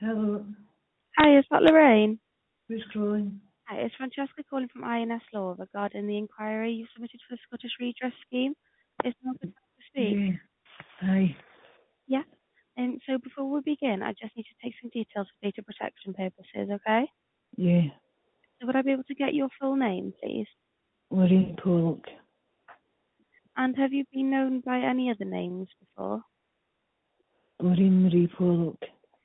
Hello, Hi, is that Lorraine? who's calling? Hi, it's Francesca calling from INS Law regarding the inquiry you submitted for the Scottish Redress Scheme. Is now the time to speak? Yeah, hi. Yeah. So before we begin, I just need to take some details for data protection purposes, okay? Yeah, So would I be able to get your full name, please? Lorraine Pollock. And have you been known by any other names before? Lorraine Marie Pollock.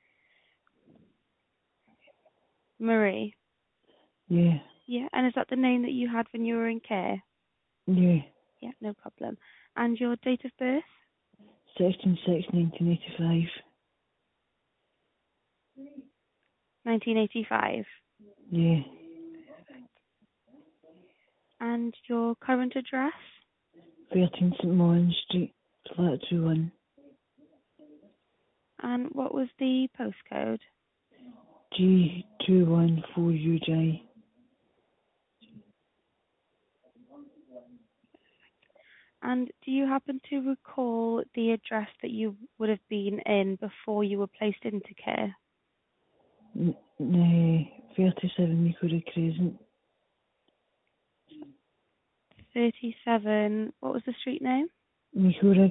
Marie. Yeah, Yeah. And is that the name that you had when you were in care? yeah. Yeah, no problem. And your date of birth? 16/6/1985. 1985. Yeah, And your current address? 13 St Maureen Street, flat 21. And what was the postcode? G214UJ. And do you happen to recall the address that you would have been in before you were placed into care? 37 Mikura Crescent. 37, what was the street name? Mikurik.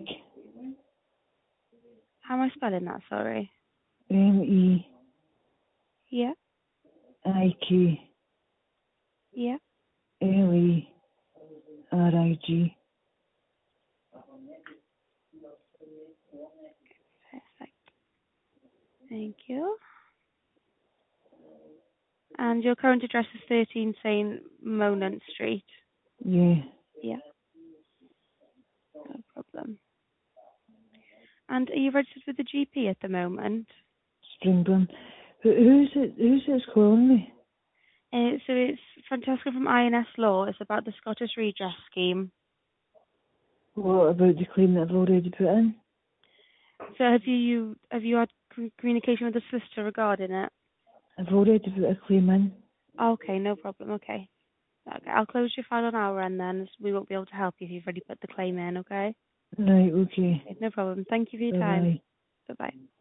How am I spelling that, sorry? Yeah, yeah, MEIKLERIG. perfect. Thank you. And your current address is 13 St. Monant Street? Yeah, Yeah, no problem. And are you registered with the GP at the moment? Springburn. Who's it? Who's it's calling me? So it's Francesca from INS Law. It's about the Scottish Redress Scheme. What about the claim that I've already put in? So have you had communication with the solicitor regarding it? I've already put a claim in. Okay, no problem. Okay. Okay, I'll close your file on our end then, as we won't be able to help you if you've already put the claim in, okay? Right, okay. Okay, no problem. Thank you for your Bye time. bye. Bye-bye.